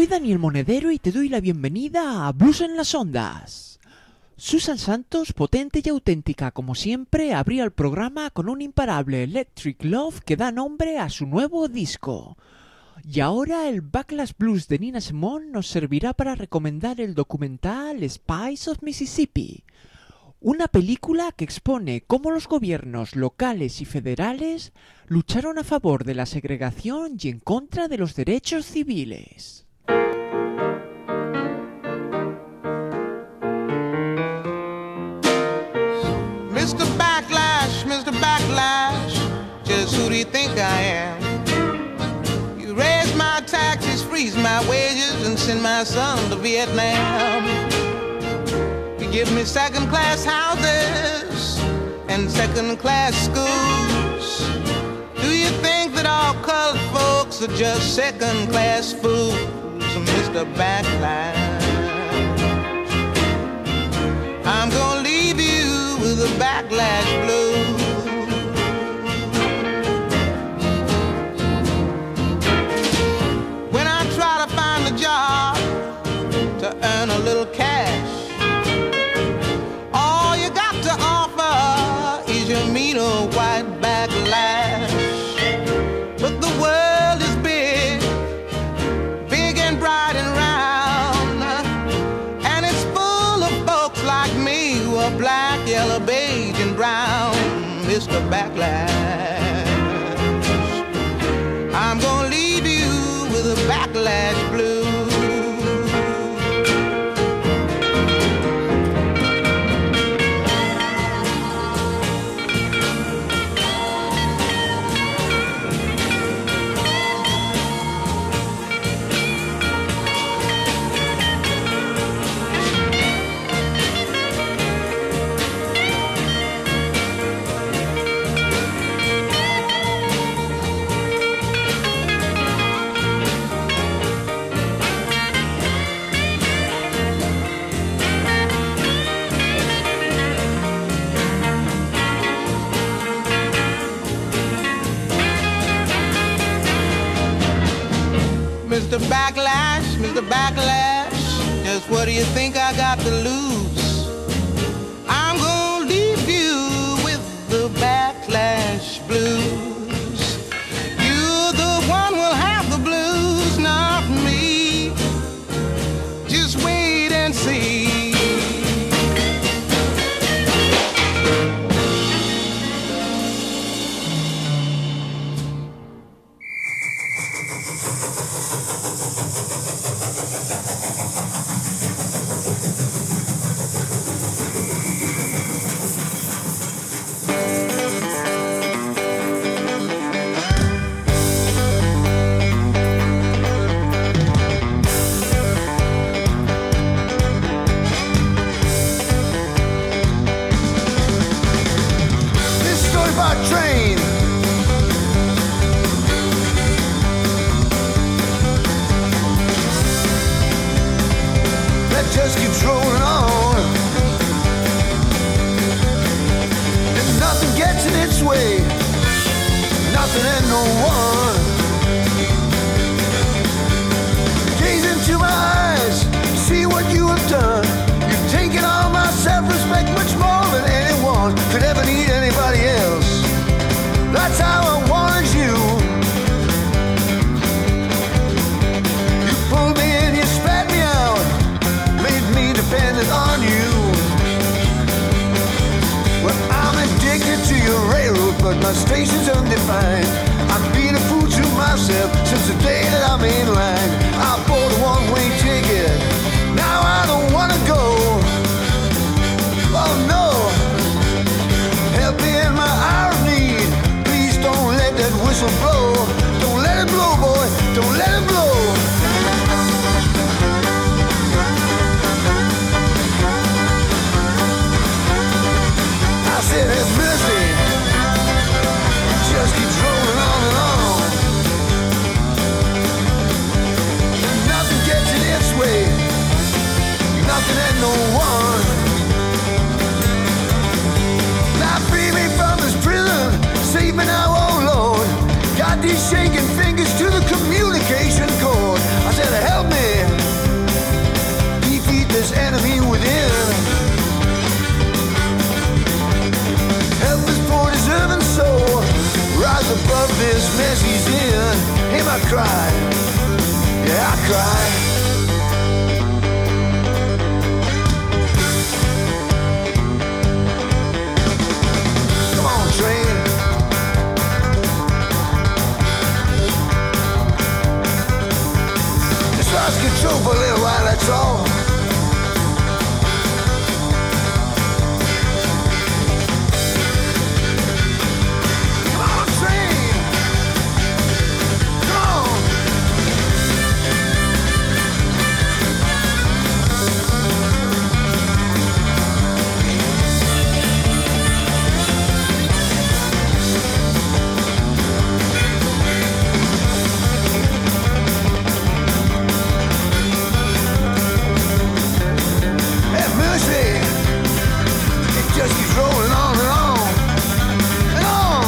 Soy Daniel Monedero y te doy la bienvenida a Blues en las Ondas. Susan Santos, potente y auténtica como siempre, abría el programa con un imparable Electric Love que da nombre a su nuevo disco. Y ahora el Backlash Blues de Nina Simone nos servirá para recomendar el documental Spice of Mississippi, una película que expone cómo los gobiernos locales y federales lucharon a favor de la segregación y en contra de los derechos civiles. Mr. Backlash, just who do you think I am? You raise my taxes, freeze my wages, and send my son to Vietnam. You give me second-class houses and second-class schools. Do you think that all colored folks are just second-class fools, Mr. Backlash? I'm gonna leave you with a backlash blues. When I try to find a job to earn a little cash, all you got to offer is your mean old white backlash. But the world is big, big and bright and round, and it's full of folks like me who are black, yellow, beige and brown, Mr. Backlash. I'm gonna leave you with a backlash blues. Mr. Backlash, just what do you think I got to lose? I'm gonna leave you with the backlash blues. You, the one, will have the blues, not me. Just wait and see. Just keeps rolling on, and nothing gets in its way, nothing and no one. Gaze into my eyes, see what you have done. You've taken all my self-respect, much more than anyone could ever need anybody else. That's how I wanted you. You pulled me in, you spat me out, dependent on you. Well, I'm addicted to your railroad, but my station's undefined. I've been a fool to myself since the day that I'm in line. I bought a one-way ticket, now I don't wanna go. Oh no, help me in my hour of need. Please don't let that whistle blow. Don't let it blow, boy, don't let it blow. His mercy just keeps rolling on and on. Nothing gets in its way, nothing and no mess he's in. Him I cry, yeah I cry. Come on, train. Just lost control for a little while, that's all. Just keeps rolling on and on and on.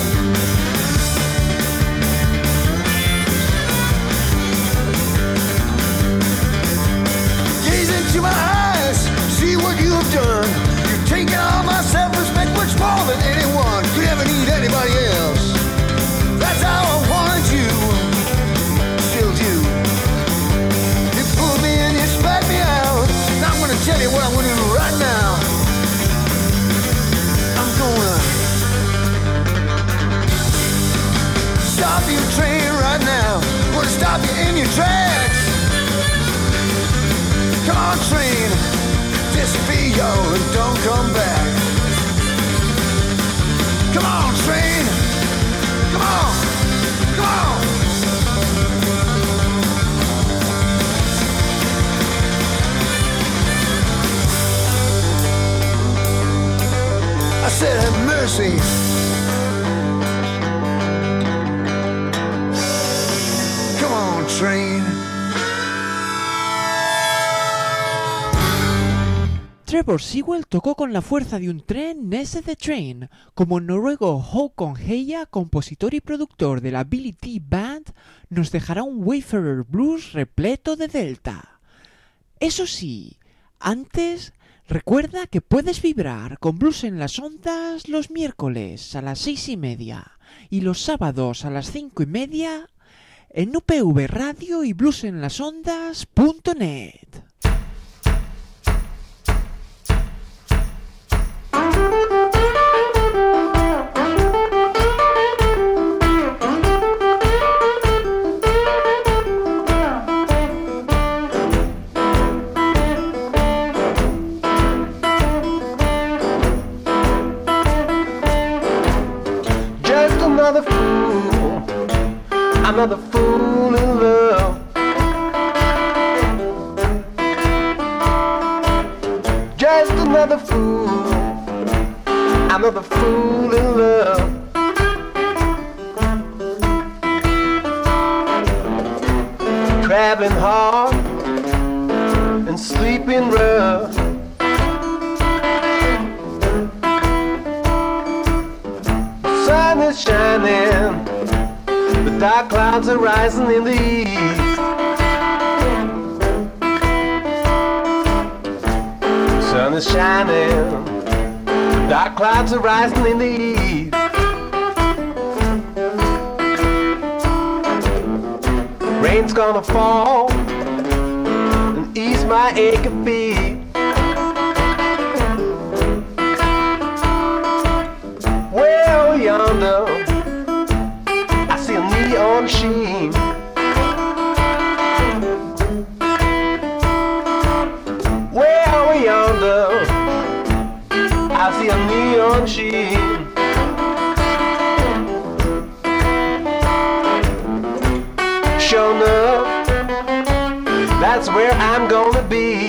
Gaze into my eyes, see what you have done. You've taken all my self-respect, much more than anyone could ever need anybody else. That's how I wanted you, still do. You pulled me in, you spat me out. Now I'm gonna tell you what I'm gonna do right now. Stop your train right now. I'm gonna stop you in your tracks. Come on, train, disappear and don't come back. Come on, train. Come on, come on. I said have mercy. Come on, train. Trevor Sewell tocó con la fuerza de un tren Nesse the Train, como el noruego Håkon Heia, compositor y productor de la Billy T Band, nos dejará un Wayfarer Blues repleto de delta. Eso sí, antes, recuerda que puedes vibrar con Blues en las Ondas los miércoles a las 6:30 y los sábados a las 5:30 en UPV Radio y bluesenlasondas.net. Another fool in love. Just another fool. Another fool in love. Traveling hard and sleeping rough. The sun is shining. The dark clouds are rising in the east. The sun is shining. The dark clouds are rising in the east. Rain's gonna fall and ease my aching feet. Well, yonder neon sheen. Way over yonder, I see a neon sheen. Sure enough, that's where I'm gonna be.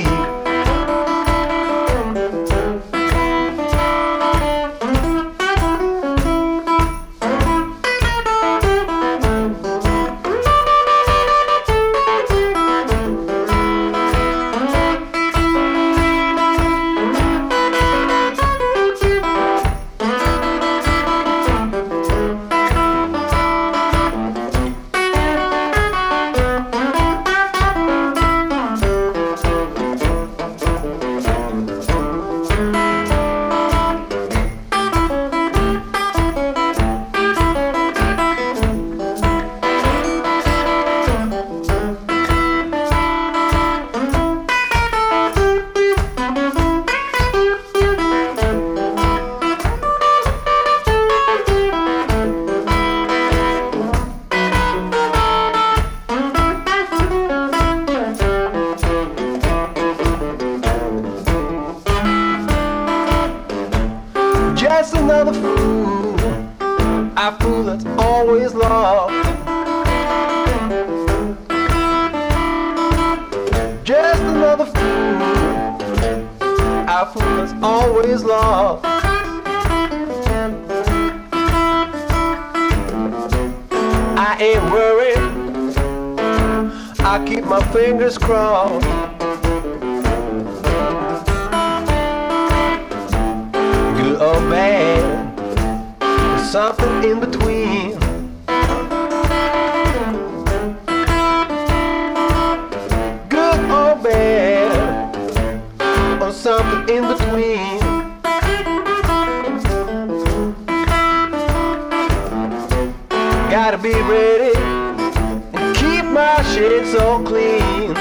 fool that's always lost. Just another fool, a fool that's always lost. I ain't worried, I keep my fingers crossed. Good or bad, there's something in between. Good or bad, or something in between. Gotta be ready and keep my shit so clean.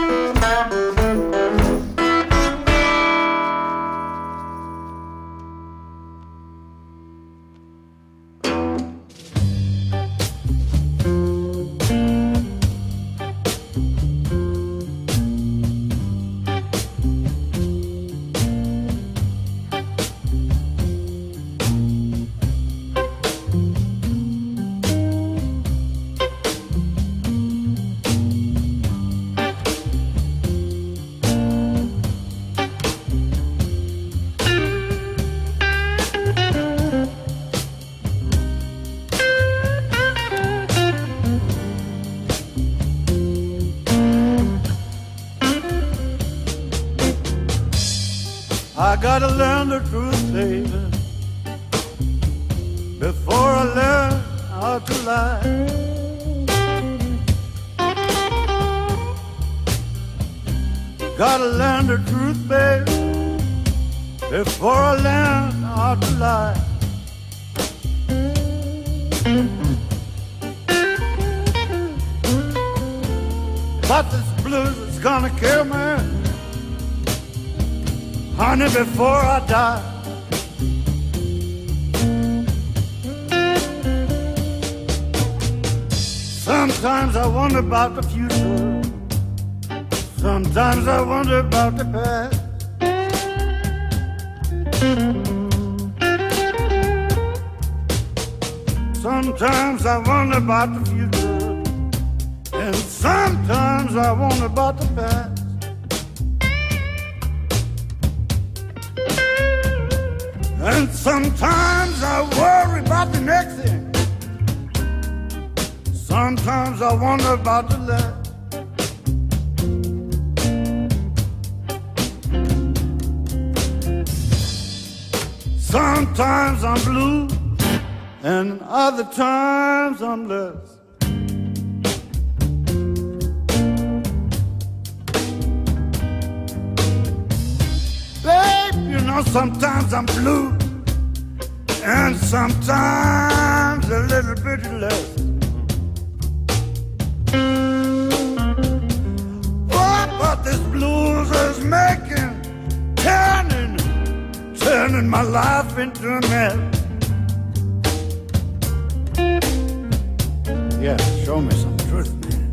I gotta learn the truth, baby, before I learn how to lie. Gotta learn the truth, baby, before I learn how to lie. But this blues is gonna kill me, honey, before I die. Sometimes I wonder about the future, sometimes I wonder about the past. Sometimes I wonder about the future, and sometimes I wonder about the past. And sometimes I worry about the next thing. Sometimes I wonder about the last. Sometimes I'm blue, and other times I'm less. Babe, you know, sometimes I'm blue, and sometimes a little bit less. But this blues is turning my life into a mess. Yeah, show me some truth, man.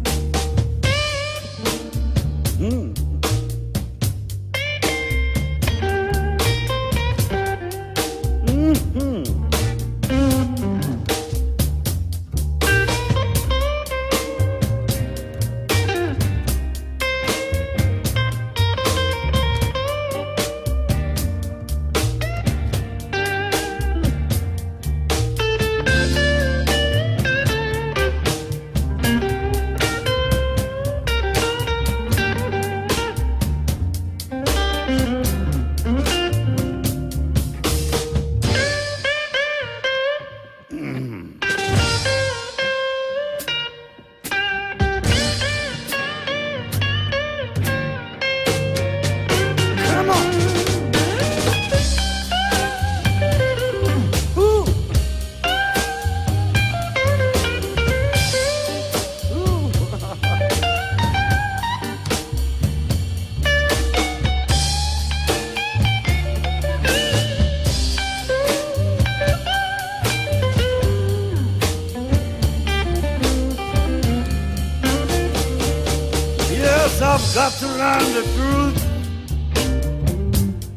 I've got to learn the truth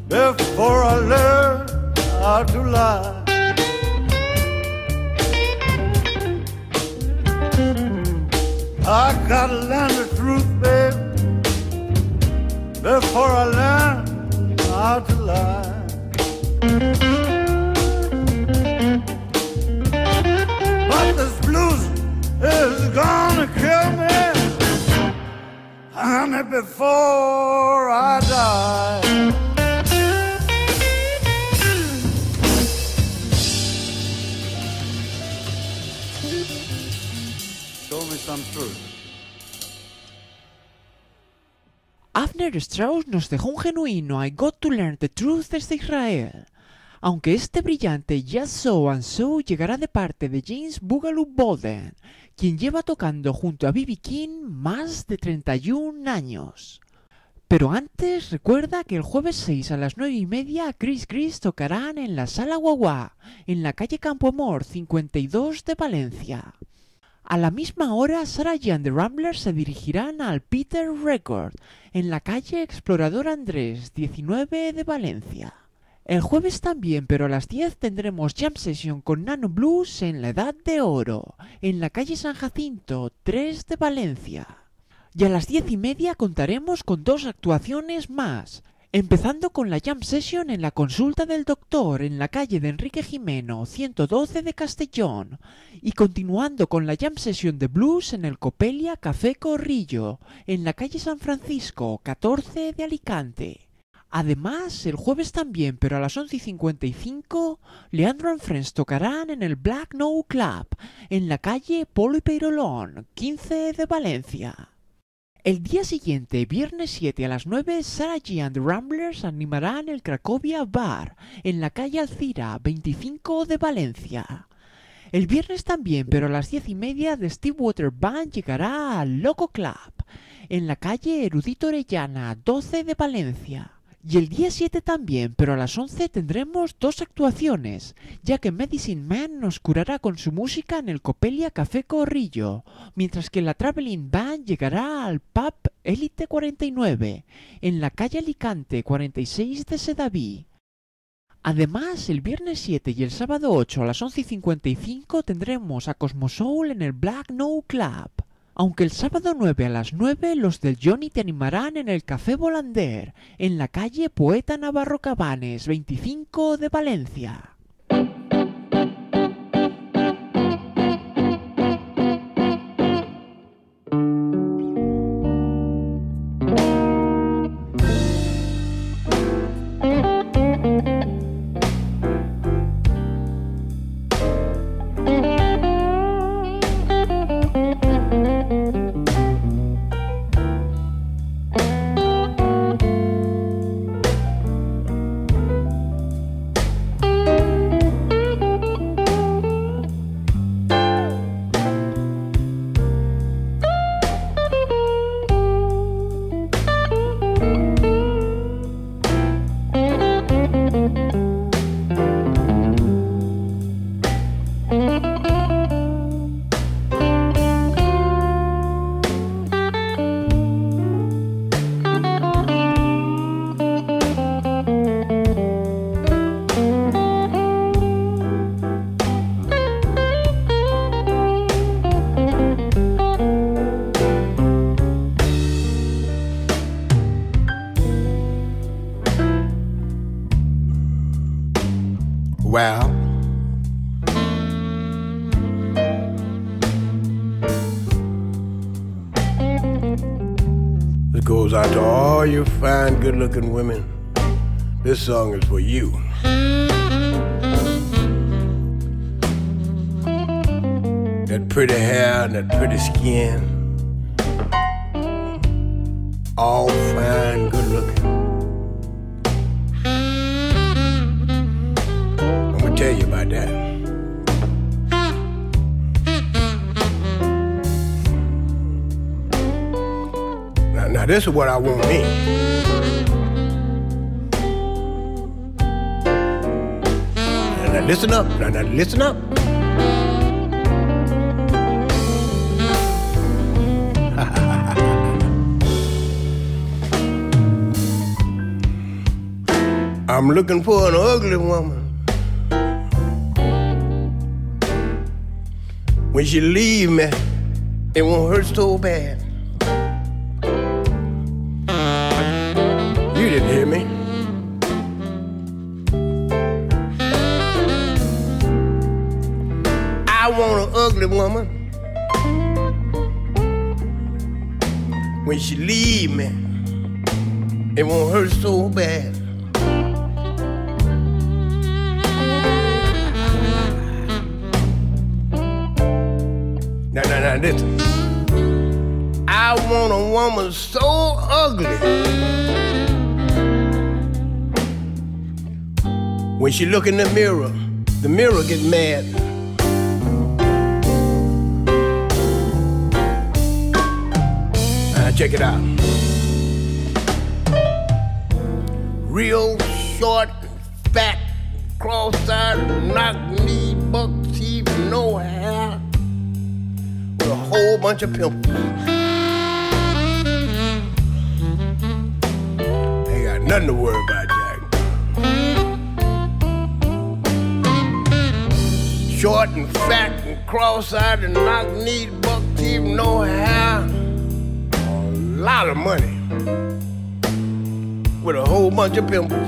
before I learn how to lie. I gotta learn the truth, babe, before I learn how to lie. But this blues is gonna kill me, honey, before I die. Show me some truth. Avner Strauss nos dejó un genuino I Got to Learn the Truth desde Israel, aunque este brillante Just So and So llegará de parte de James Boogaloo Bolden, quien lleva tocando junto a B.B. King más de 31 años. Pero antes, recuerda que el jueves 6 a las 9:30 Chris tocarán en la Sala Guagua, en la calle Campo Amor 52 de Valencia. A la misma hora, Sarah G and the Ramblers se dirigirán al Peter Record, en la calle Explorador Andrés 19 de Valencia. El jueves también, pero a las 10 tendremos Jam Session con Nano Blues en la Edad de Oro, en la calle San Jacinto 3 de Valencia. Y a las 10:30 contaremos con 2 actuaciones más, empezando con la Jam Session en la Consulta del Doctor en la calle de Enrique Jimeno 112 de Castellón y continuando con la Jam Session de Blues en el Copelia Café Corrillo en la calle San Francisco 14 de Alicante. Además, el jueves también, pero a las 11:55, Leandro and Friends tocarán en el Black No Club en la calle Polo y Peirolón 15 de Valencia. El día siguiente, viernes 7 a las 9, Sarah G and the Ramblers animarán el Cracovia Bar en la calle Alcira 25 de Valencia. El viernes también, pero a las 10:30, The Stillwater Band llegará al Loco Club en la calle Erudito Orellana 12 de Valencia. Y el día 7 también, pero a las 11 tendremos 2 actuaciones, ya que Medicine Man nos curará con su música en el Copelia Café Corrillo, mientras que la Traveling Band llegará al Pub Elite 49, en la calle Alicante 46 de Sedaví. Además, el viernes 7 y el sábado 8 a las 11:55 tendremos a Cosmosoul en el Black No Club. Aunque el sábado 9 a las 9 los del Johnny te animarán en el Café Volander, en la calle Poeta Navarro Cabanes 25 de Valencia. Well, this goes out to all you fine, good-looking women. This song is for you. That pretty hair and that pretty skin, all fine, good-looking. Tell you about that. Now this is what I want me. Now listen up. Now listen up. I'm looking for an ugly woman. When she leave me, it won't hurt so bad. You didn't hear me. I want an ugly woman. When she leave me, it won't hurt so bad. Now, listen. I want a woman so ugly. When she look in the mirror gets mad. Check it out. Real short, fat, cross-eyed, knock-knee, buck-teeth, no hair, with a whole bunch of pimples. Ain't got nothing to worry about, Jack. Short and fat and cross-eyed and knock-kneed, buck-teeth, no hair. Lot of money with a whole bunch of pimples.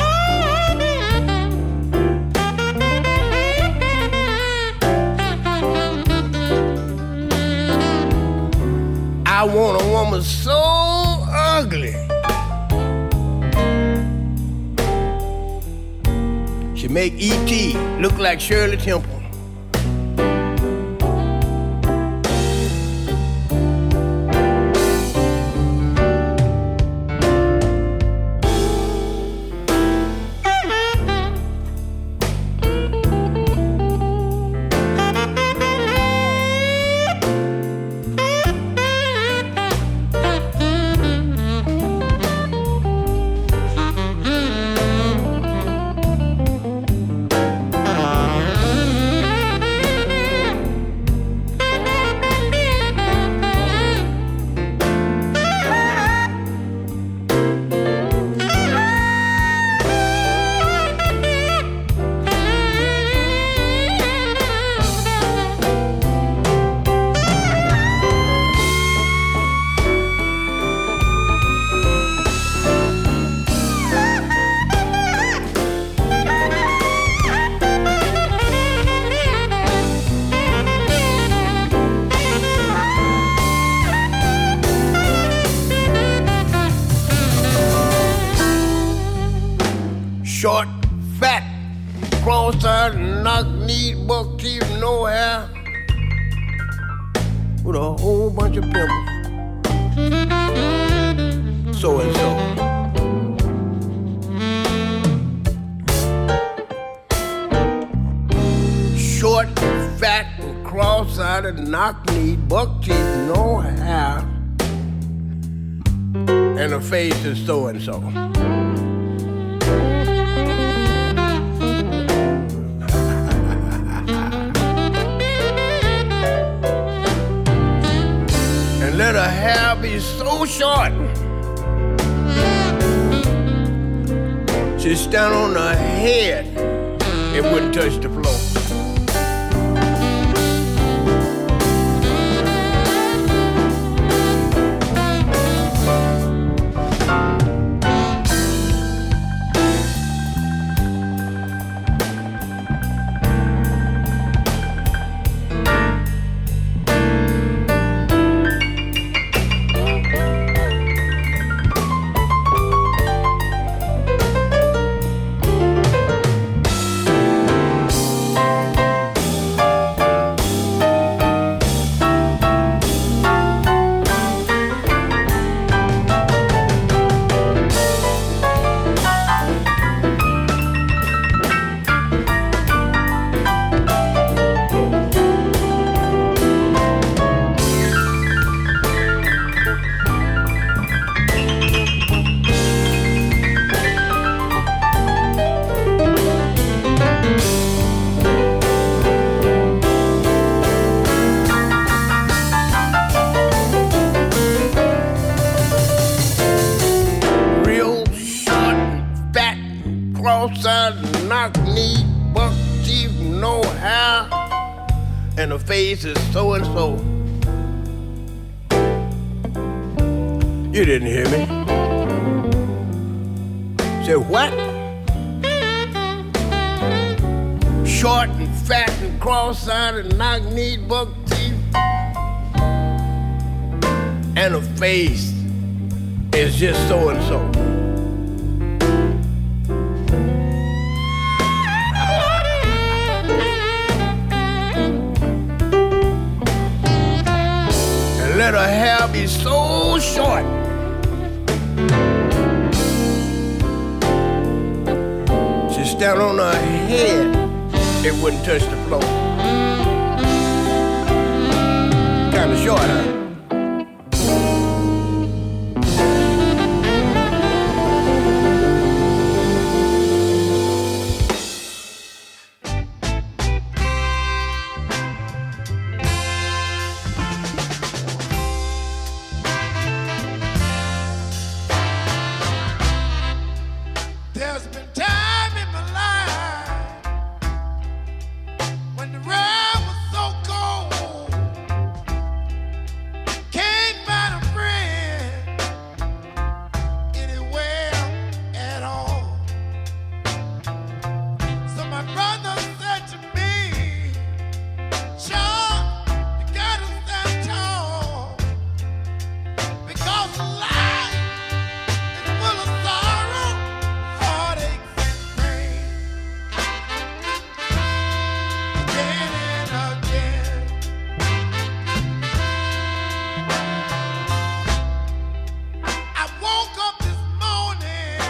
I want a woman so ugly. She make E.T. look like Shirley Temple. Short, fat, cross-eyed, knock-kneed, buck-teeth, no hair, with a whole bunch of pimples. So and so. Short, fat, cross-eyed, knock-kneed, buck-teeth, no hair, and her face is so and so. Let her hair be so short, she'd stand on her head, it wouldn't touch the floor. Cross-eyed, knock-knee, buck-teeth, no hair, and her face is so and so. You didn't hear me. Say what? Short and fat and cross-eyed and knock-kneed, buck teeth, and a face is just so-and-so. And let her hair be so short. She stand on her head, it wouldn't touch the floor. Kinda short, huh? There's been time in my life when the road was so cold. Can't find a friend anywhere at all. So my brother said to me, Sean, you gotta stand tall, because life is full of sorrow, heartaches and pain. Again and again. I woke up this morning.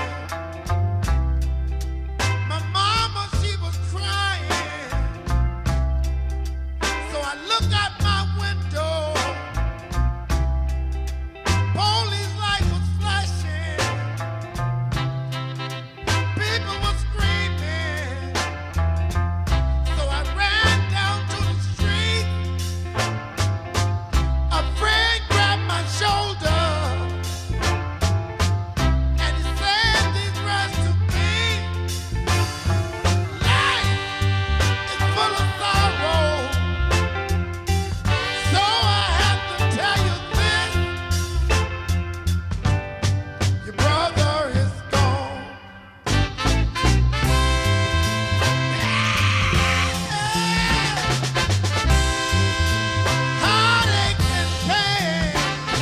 My mama, she was crying. So I looked out my window. Police light was flashing. People were screaming. So I ran down to the street. A friend grabbed my shoulder. And he said these words to me. Life is full of sorrow. So I have to tell you this. Your brother is gone. Heartache and pain.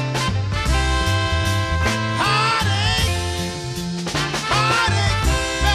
Heartache, heartache and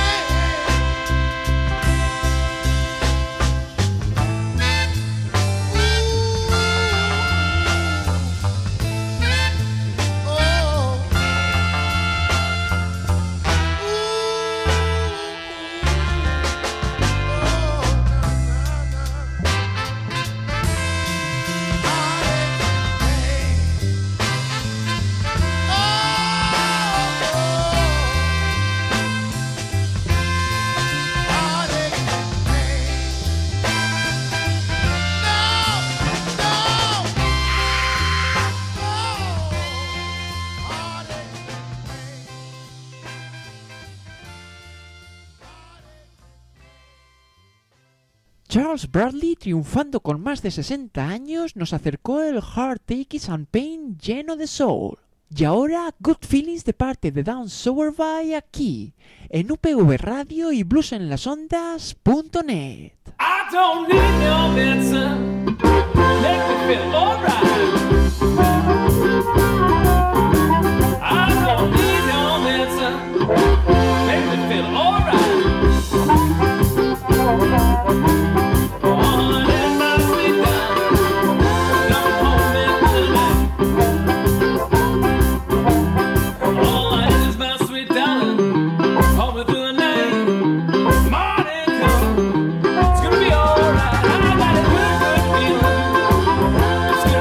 Charles Bradley, triunfando con más de 60 años, nos acercó el Heart Aches and Pain lleno de soul. Y ahora, Good Feelings de parte de Down Sowerby aquí, en UPV Radio y bluesenlasondas.net. I don't need no medicine. Make me feel alright. I don't need no medicine. Make me feel alright. Oh, let my sweet down. Come home and tonight. All I need is my sweet darling. Hold me through the night. Morning come. It's gonna be alright. I got a good feeling. It's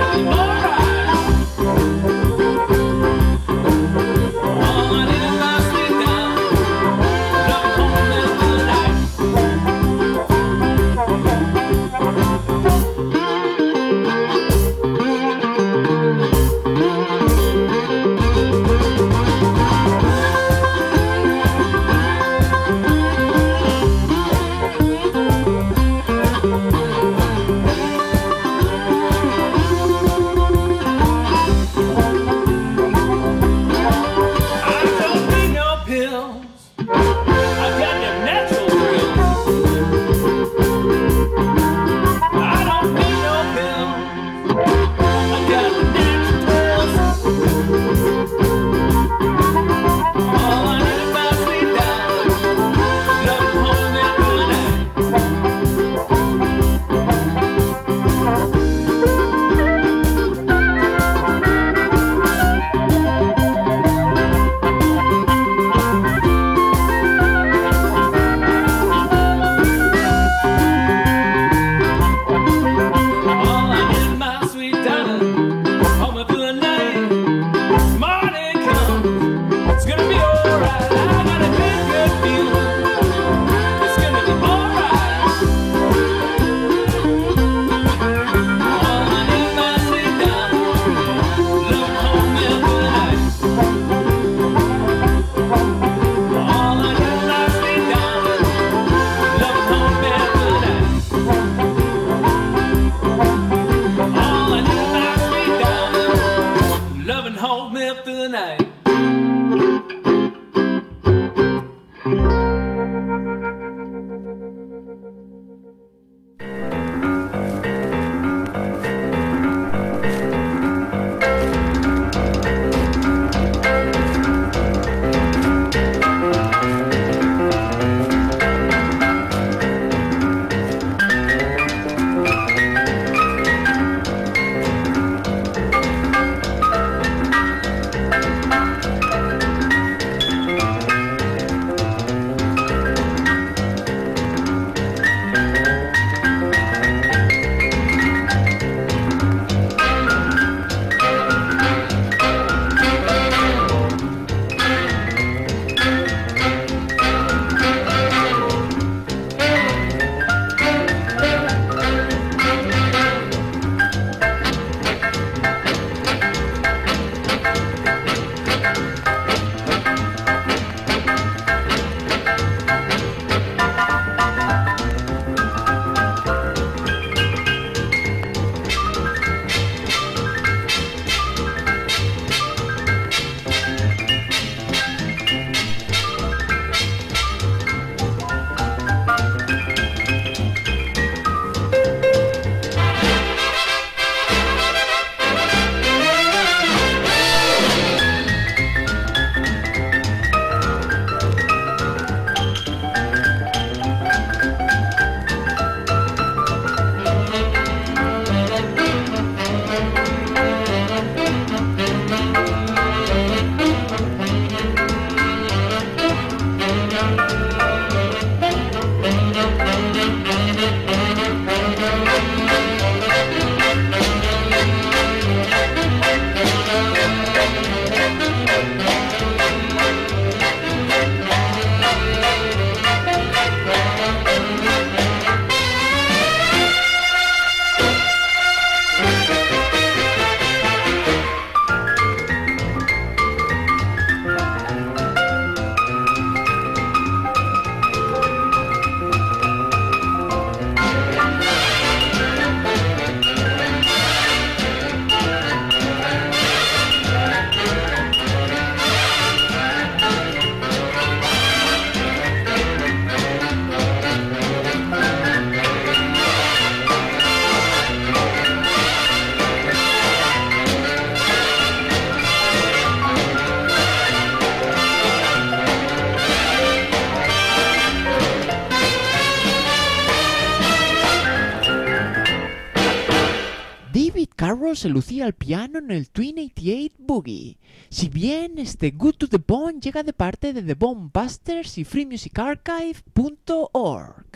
David Carroll se lucía al piano en el Twin 88 Boogie. Si bien este Good to the Bone llega de parte de The Bone Busters y freemusicarchive.org.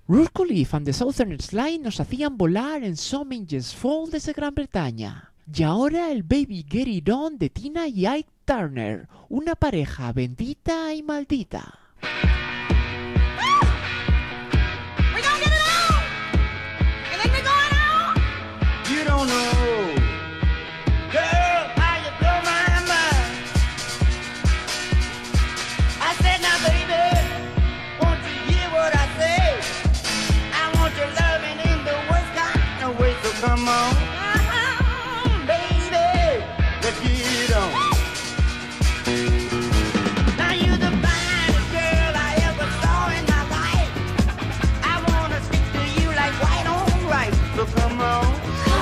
Rushcliffe and the Southern Slide nos hacían volar en Some Angels Fall desde Gran Bretaña. Y ahora el Baby Get It On de Tina y Ike Turner, una pareja bendita y maldita. You don't know, girl, how you blow my mind. I said, now baby, won't you hear what I say? I want your loving in the worst kind of way, so come on, baby, let's get it on. Now you're the finest girl I ever saw in my life. I wanna stick to you like white on rice, so come on.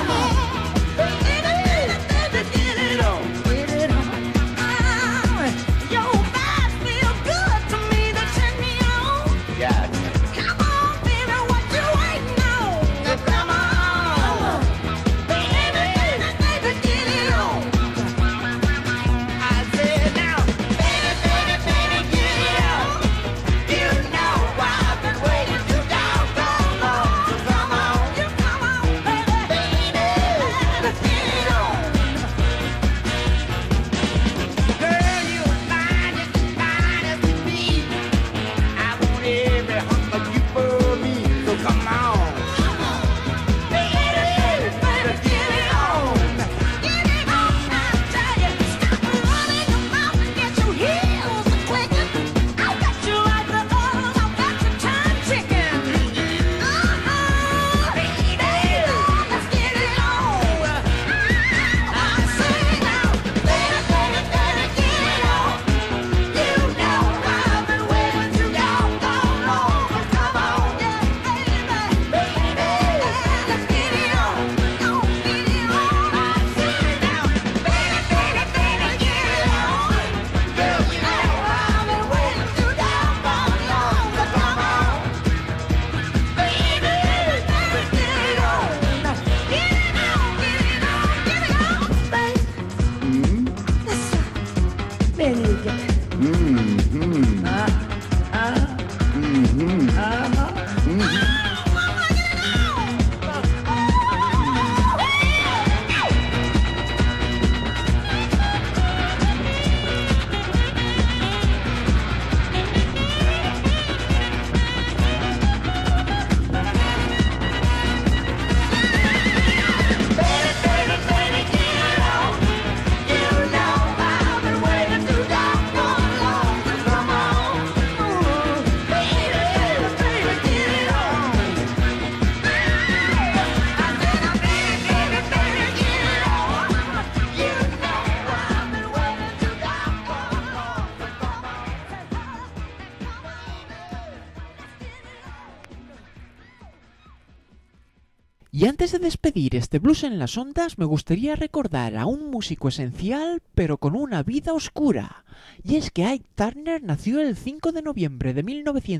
Y antes de despedir este Blues en las Ondas, me gustaría recordar a un músico esencial, pero con una vida oscura. Y es que Ike Turner nació el 5 de noviembre de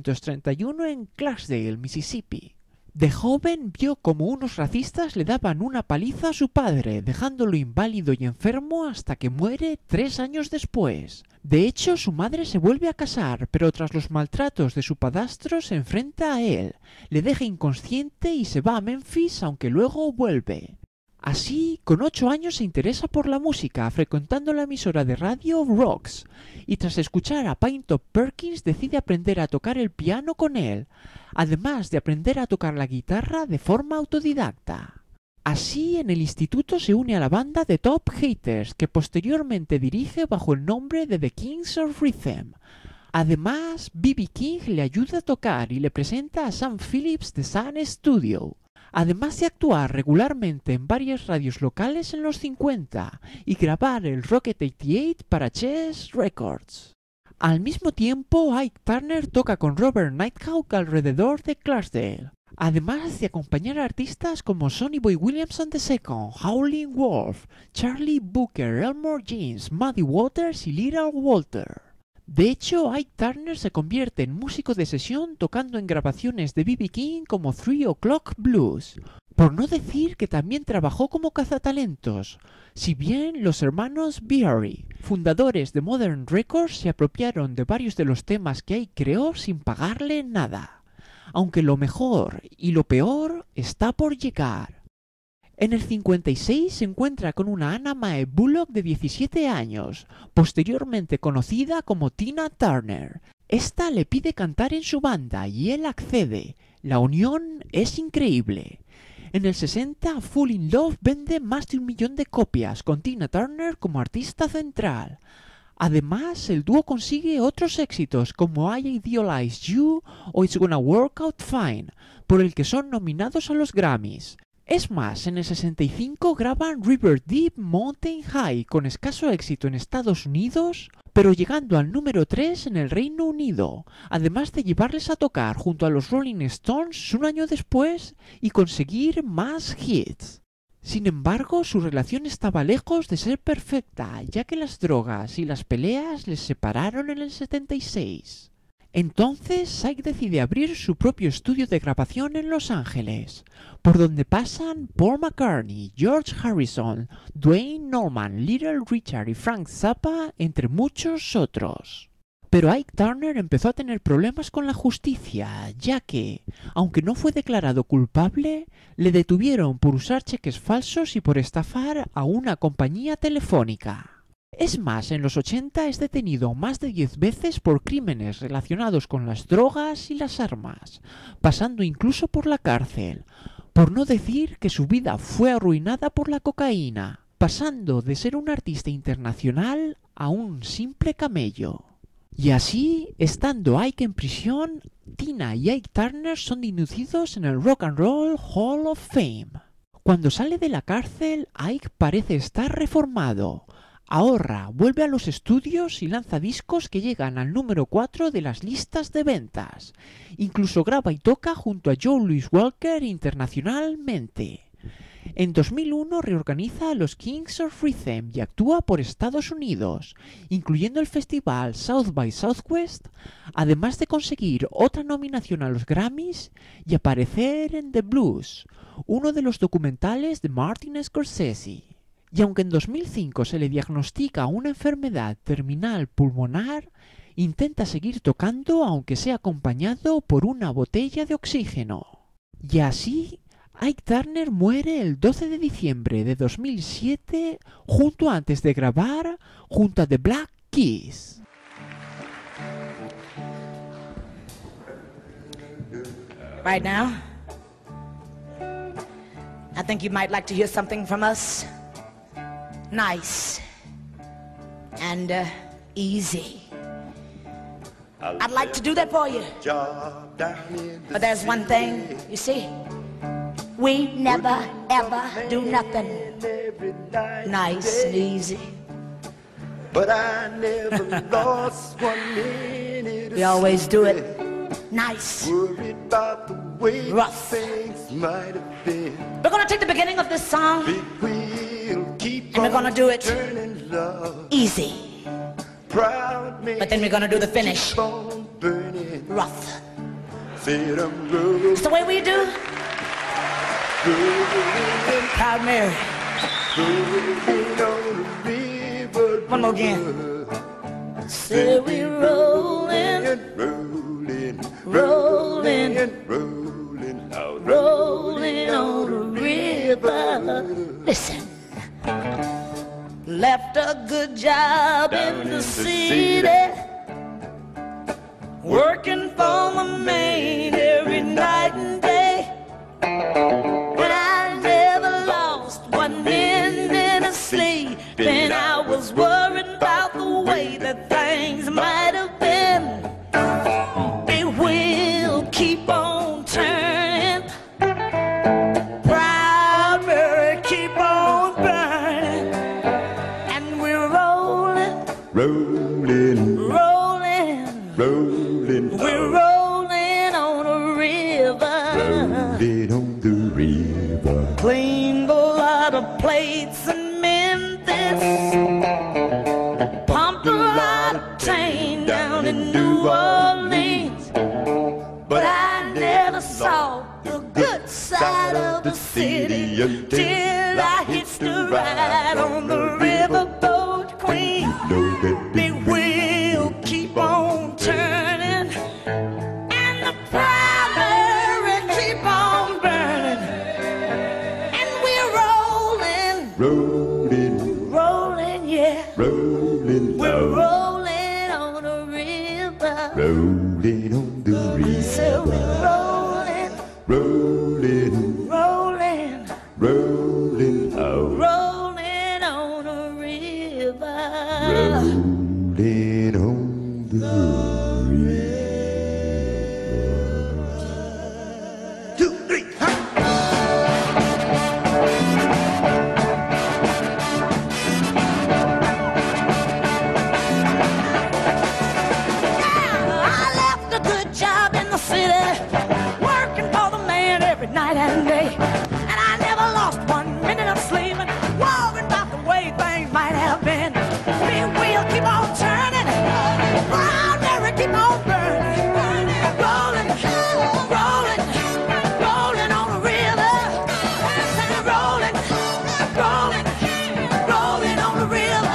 1931 en Clarksdale, Mississippi. De joven vio como unos racistas le daban una paliza a su padre, dejándolo inválido y enfermo hasta que muere 3 años después. De hecho, su madre se vuelve a casar, pero tras los maltratos de su padrastro se enfrenta a él, le deja inconsciente y se va a Memphis, aunque luego vuelve. Así, con 8 años se interesa por la música, frecuentando la emisora de radio Rocks, y tras escuchar a Pinetop Perkins decide aprender a tocar el piano con él, además de aprender a tocar la guitarra de forma autodidacta. Así, en el instituto se une a la banda de Top Haters, que posteriormente dirige bajo el nombre de The Kings of Rhythm. Además, B.B. King le ayuda a tocar y le presenta a Sam Phillips de Sun Studio. Además de actuar regularmente en varias radios locales en los 50 y grabar el Rocket 88 para Chess Records. Al mismo tiempo, Ike Turner toca con Robert Nighthawk alrededor de Clarksdale, además de acompañar a artistas como Sonny Boy Williams and the Second, Howlin' Wolf, Charlie Booker, Elmore James, Muddy Waters y Little Walter. De hecho, Ike Turner se convierte en músico de sesión tocando en grabaciones de B.B. King como 3 O'Clock Blues, por no decir que también trabajó como cazatalentos, si bien los hermanos Beery, fundadores de Modern Records, se apropiaron de varios de los temas que Ike creó sin pagarle nada. aunque lo mejor y lo peor está por llegar. En el 56 se encuentra con una Anna Mae Bullock de 17 años, posteriormente conocida como Tina Turner. Esta le pide cantar en su banda y él accede. La unión es increíble. En el 60, Fall in Love vende más de 1 millón de copias, con Tina Turner como artista central. Además, el dúo consigue otros éxitos como I Idealize You o It's Gonna Work Out Fine, por el que son nominados a los Grammys. Es más, en el 65 graban River Deep Mountain High con escaso éxito en Estados Unidos, pero llegando al número 3 en el Reino Unido, además de llevarles a tocar junto a los Rolling Stones un año después y conseguir más hits. Sin embargo, su relación estaba lejos de ser perfecta, ya que las drogas y las peleas les separaron en el 76. Entonces, Sykes decide abrir su propio estudio de grabación en Los Ángeles, por donde pasan Paul McCartney, George Harrison, Duane Norman, Little Richard y Frank Zappa, entre muchos otros. Pero Ike Turner empezó a tener problemas con la justicia, ya que, aunque no fue declarado culpable, le detuvieron por usar cheques falsos y por estafar a una compañía telefónica. Es más, en los 80 es detenido más de 10 veces por crímenes relacionados con las drogas y las armas, pasando incluso por la cárcel, por no decir que su vida fue arruinada por la cocaína, pasando de ser un artista internacional a un simple camello. Y así, estando Ike en prisión, Tina y Ike Turner son inducidos en el Rock and Roll Hall of Fame. Cuando sale de la cárcel, Ike parece estar reformado. Ahorra, vuelve a los estudios y lanza discos que llegan al número 4 de las listas de ventas. Incluso graba y toca junto a Joe Louis Walker internacionalmente. En 2001 reorganiza a los Kings of Rhythm y actúa por Estados Unidos, incluyendo el festival South by Southwest, además de conseguir otra nominación a los Grammys y aparecer en The Blues, uno de los documentales de Martin Scorsese. Y aunque en 2005 se le diagnostica una enfermedad terminal pulmonar, intenta seguir tocando aunque sea acompañado por una botella de oxígeno. Y así, Ike Turner muere el 12 de diciembre de 2007, justo antes de grabar junto a The Black Keys. Right now, I think you might like to hear something from us. Nice and easy. I'd like to do that for you. But there's one thing, you see, we never ever do nothing nice and easy. But I never lost 1 minute. We always do it nice, Worried about the way rough. things might have been. We're gonna take the beginning of this song Big wheel keep and we're gonna do it turning, love. easy. Proud man, But then we're gonna do the finish keep on burning. rough. Said I'm rolling, It's the way we do. Proud Mary. rolling on the river. One more again. Say we rolling, rolling, rolling, rolling out. rolling on the river. Listen. Left a good job in the city, working for the main every night and day. But I never lost 1 minute of sleep, and I was worried about the way that things might have been. They will keep on turning. Proud Mary, keep on burning. And we're rolling, Rolling, rolling. rolling, We're rolling on a river. rolling on the river. Cleaned a lot of plates in Memphis. Pumped a lot of chain down in New Orleans. But I never saw the good side of the city until I hitched a ride on the riverboat queen. Know that Big wheel keep on turning, and the proud yeah. Rolling We're low. rolling on the river. Rolling on the So we're river. rolling, Rolling, rolling, rolling low. rolling on the river. Rolling on the river. 2, 3, I left a good job in the city, working for the man every night and day. And I never lost 1 minute of sleeping, worrying about the way things might have been. Big wheel keep on turning, brown Mary keep on burning, rolling, rolling, rolling on the river. Rolling, rolling, rolling on the river.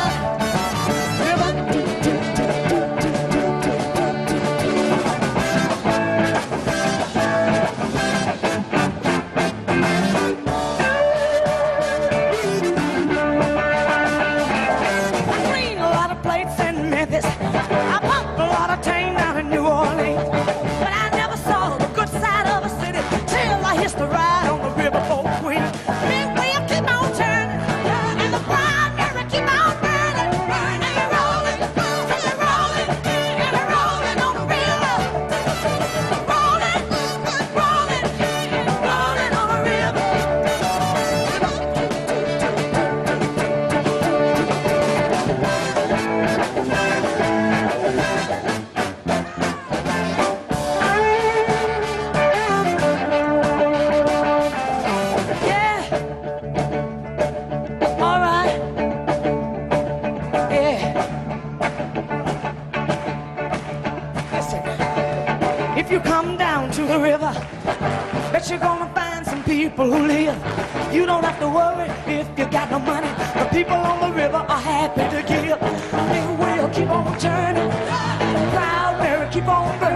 I clean a lot of plates in Memphis. I pump a lot of tang down in New Orleans. But I never saw the good side of a city till I hitched a ride on the riverboat queen. Big wheel keep on turning, and the brown Mary keep on burning, and they're rolling, and they're rolling, and they're rolling on the river. Rolling, rolling, rolling on the river. Yeah. All right. Yeah. Listen. If you come down to the river, bet you're gonna find some people who live. You don't have to worry if you got no money. The people on the river are happy to give. They will keep on turning. Proud Mary keep on burning.